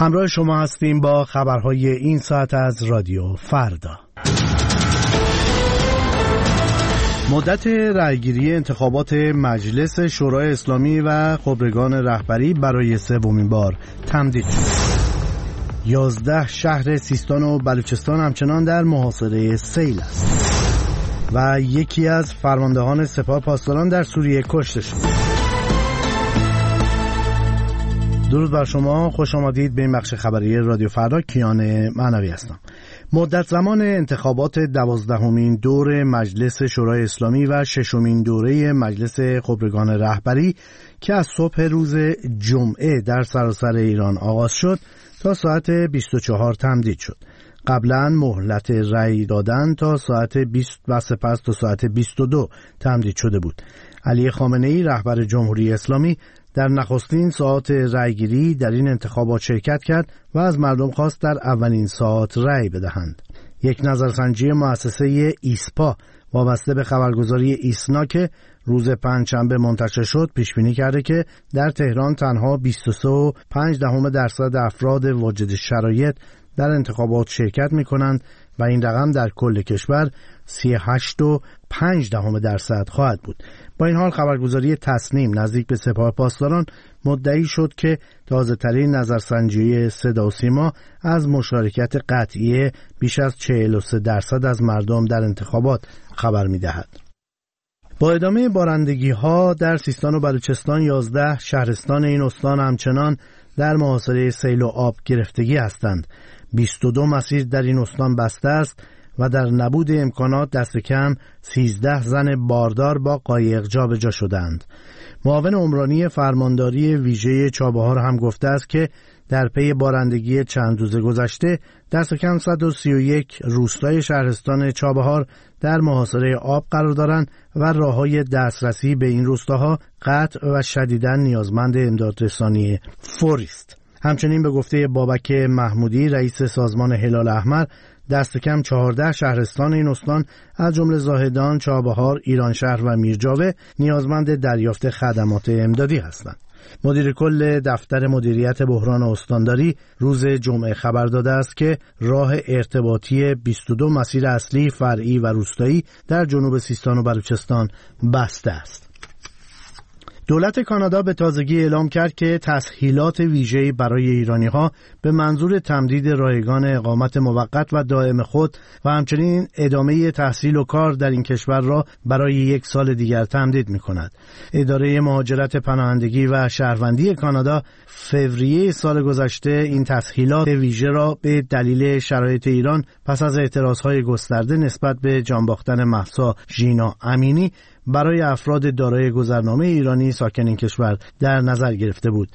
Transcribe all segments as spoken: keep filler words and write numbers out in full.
همراه شما هستیم با خبرهای این ساعت از رادیو فردا. مدت رأیگیری انتخابات مجلس شورای اسلامی و خبرگان رهبری برای سومین بار تمدید شد. یازده شهر سیستان و بلوچستان همچنان در محاصره سیل است و یکی از فرماندهان سپاه پاسداران در سوریه کشته شد. درود بر شما، خوش آمدید به این بخش خبری رادیو فردا. کیان معنوی هستم. مدت زمان انتخابات دوازدهمین دور مجلس شورای اسلامی و ششمین دوره مجلس خبرگان رهبری که از صبح روز جمعه در سراسر ایران آغاز شد تا ساعت بیست و چهار تمدید شد. قبلا مهلت رأی دادن تا ساعت بیست و سپس تا ساعت بیست و دو تمدید شده بود. علی خامنه ای رهبر جمهوری اسلامی در نخستین ساعات رأیگیری در این انتخابات شرکت کرد و از مردم خواست در اولین ساعات رأی بدهند. یک نظرسنجی مؤسسه ایسپا وابسته به خبرگزاری ایسنا که روز پنجشنبه منتشر شد پیش بینی کرده که در تهران تنها بیست و سه و پنج دهم درصد افراد واجد شرایط در انتخابات شرکت می کنند و این رقم در کل کشور سی و هشت و پنج دهم درصد خواهد بود. با این حال خبرگزاری تصنیم نزدیک به سپاه پاسداران مدعی شد که تازه ترین نظرسنجی صدا و سیما از مشارکت قطعی بیش از چهل و سه درصد از مردم در انتخابات خبر می دهد. با ادامه بارندگی ها در سیستان و بلوچستان یازده شهرستان این استان همچنان در محاصره سیل و آب گرفتگی هستند. بیست و دو مسیر در این استان بسته است و در نبود امکانات دست کم سیزده زن باردار با قایق جابجا شدند. معاون عمرانی فرمانداری ویژه چابهار هم گفته است که در پی بارندگی چند روز گذشته دست کم صد و سی و یک روستای شهرستان چابهار در محاصره آب قرار دارند و راههای دسترسی به این روستاها قطع و شدیداً نیازمند امدادرسانی فوری است. همچنین به گفته بابک محمودی رئیس سازمان هلال احمر دست کم چهارده شهرستان این استان از جمله زاهدان، چابهار، ایرانشهر و میرجاوه نیازمند دریافت خدمات امدادی هستند. مدیر کل دفتر مدیریت بحران استانداری روز جمعه خبر داده است که راه ارتباطی بیست و دو مسیر اصلی، فرعی و روستایی در جنوب سیستان و بلوچستان بسته است. دولت کانادا به تازگی اعلام کرد که تسهیلات ویژه‌ای برای ایرانی‌ها به منظور تمدید رایگان اقامت موقت و دائم خود و همچنین ادامه تحصیل و کار در این کشور را برای یک سال دیگر تمدید می‌کند. اداره مهاجرت، پناهندگی و شهروندی کانادا فوریه سال گذشته این تسهیلات ویژه را به دلیل شرایط ایران پس از اعتراض‌های گسترده نسبت به جانباختن مهسا ژینا امینی برای افراد دارای گذرنامه ایرانی ساکن این کشور در نظر گرفته بود.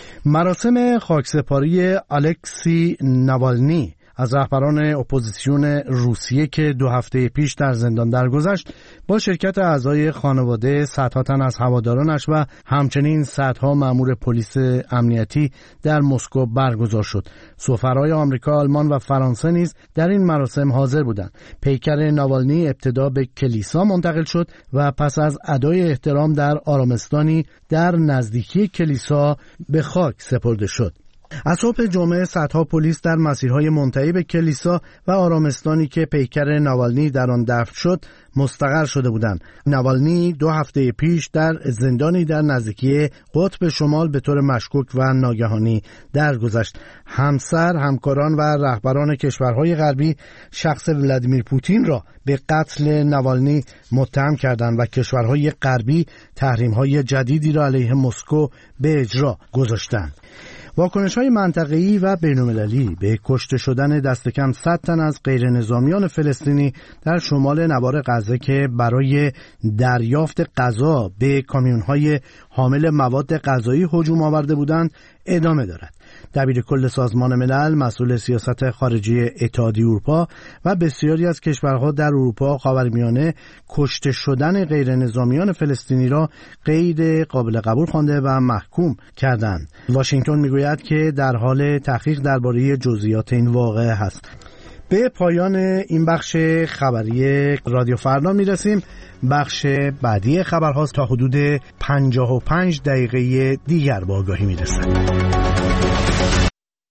مراسم خاکسپاری الکسی ناوالنی از رهبران اپوزیسیون روسیه که دو هفته پیش در زندان درگذشت با شرکت اعضای خانواده، صدها تن از هوادارانش و همچنین صدها مأمور پلیس امنیتی در مسکو برگزار شد. سفرای آمریکا، آلمان و فرانسه نیز در این مراسم حاضر بودند. پیکر ناوالنی ابتدا به کلیسا منتقل شد و پس از ادای احترام در آرامستانی در نزدیکی کلیسا به خاک سپرده شد. از صبح جمعه صدها پلیس در مسیرهای منتهی به کلیسا و آرامستانی که پیکر ناوالنی در آن دفن شد مستقر شده بودند. ناوالنی دو هفته پیش در زندانی در نزدیکی قطب شمال به طور مشکوک و ناگهانی درگذشت. همسر، همکاران و رهبران کشورهای غربی شخص ولادیمیر پوتین را به قتل ناوالنی متهم کردند و کشورهای غربی تحریم‌های جدیدی را علیه مسکو به اجرا گذاشتند. واکنش‌های منطقه‌ای و بین‌المللی به کشته شدن دست کم صد تن از غیر نظامیان فلسطینی در شمال نوار غزه که برای دریافت غذا به کامیون‌های حامل مواد غذایی هجوم آورده بودند ادامه دارد. دبیر کل سازمان ملل، مسئول سیاست خارجی اتحادیه اروپا و بسیاری از کشورها در اروپا خاورمیانه کشته شدن غیر نظامیان فلسطینی را غیر قابل قبول خوانده و محکوم کردند. واشنگتن میگوید که در حال تحقیق درباره جزئیات این واقعه هست. به پایان این بخش خبری رادیو فردا میرسیم. بخش بعدی خبرها تا حدود پنجاه و پنج دقیقه دیگر با آگاهی میرسند.